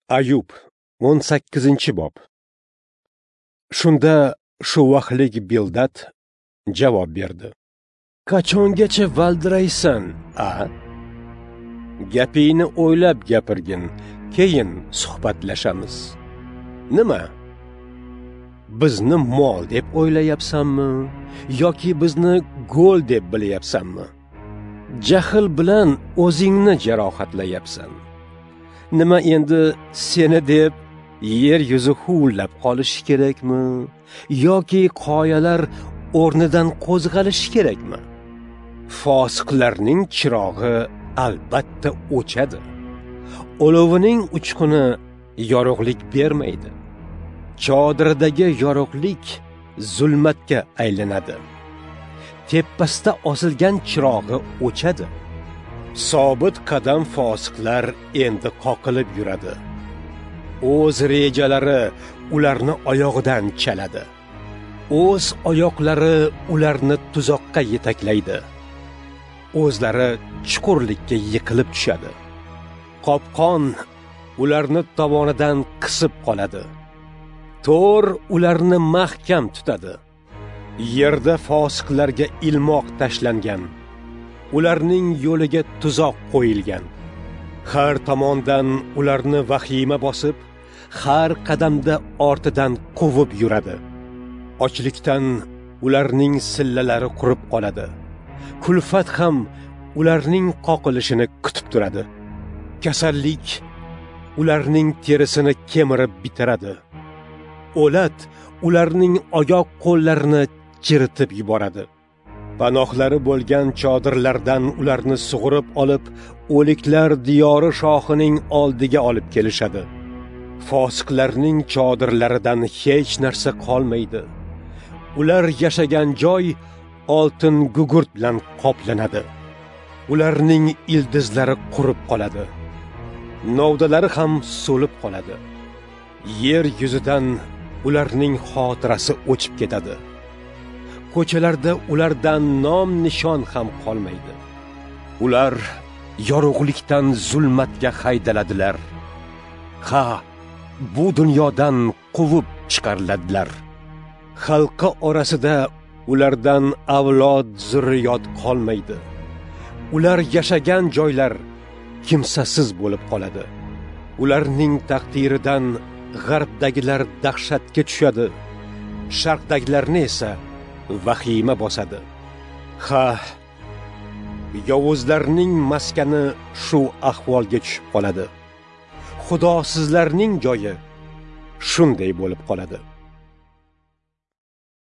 Ayub 18-bob. Shunda shu Bildad javob berdi. Qachongacha valdiraysan, a? Gapingni o'ylab gapirgin, keyin suhbatlashamiz. Nima? Bizni mol deb o'ylayapsanmi yoki bizni go'l deb bilayapsanmi? Jahl bilan o'zingni jarohatlayapsan. Nima endi seni deb yer yuzi huvillab qolishi kerakmi yoki qoyalar o'rnidan qo'zg'alishi kerakmi? Fosiqlarning chirog'i albatta o'chadi. Olovining uchquni yorug'lik bermaydi. Chodiridagi yorug'lik zulmatga aylanadi. Tepasida osilgan chirog'i o'chadi. Sobit qadam fosiqlar endi qoqilib yuradi. O'z rejalari ularni oyog'idan chaladi. O'z oyoqlari ularni tuzoqqa yetaklaydi. O'zlari chuqurlikka yiqilib tushadi. Qopqon ularni tovonidan qisib qoladi. To'r ularni mahkam tutadi. Yerda fosiqlarga ilmoq tashlangan. Ularning yo'liga tuzoq qo'yilgan. Har tomondan ularni vahima bosib, har qadamda ortidan quvib yuradi. Ochlikdan ularning sillalari qurib qoladi. Kulfat ham ularning qoqilishini kutib turadi. Kasallik ularning terisini kemirib bitiradi. O'lat ularning oyoq qo'llarini chiritib yuboradi. Panohlari bo'lgan chodirlardan ularni sug'urib olib, o'liklar diyori shohining oldiga olib kelishadi. Fosiqlarning chodirlaridan hech narsa qolmaydi. Ular yashagan joy oltin gugurt bilan qoplanadi. Ularning ildizlari qurib qoladi. Novdalari ham so'lib qoladi. Yer yuzidan ularning xotirasi o'chib ketadi. Ko'chalarda ulardan nom nishon ham qolmaydi. Ular yorug'likdan zulmatga haydaladilar. Ha, bu dunyodan quvib chiqariladilar. Xalqi orasida ulardan avlod zurriyot qolmaydi. Ular yashagan joylar kimsasiz bo'lib qoladi. Ularning taqdiridan g'arbdagilar dahshatga tushadi. Sharqdagilarni esa vahima bosadi. Ha, yovuzlarning maskani shu ahvolga tushib qoladi. Xudosizlarning joyi shunday bo'lib qoladi.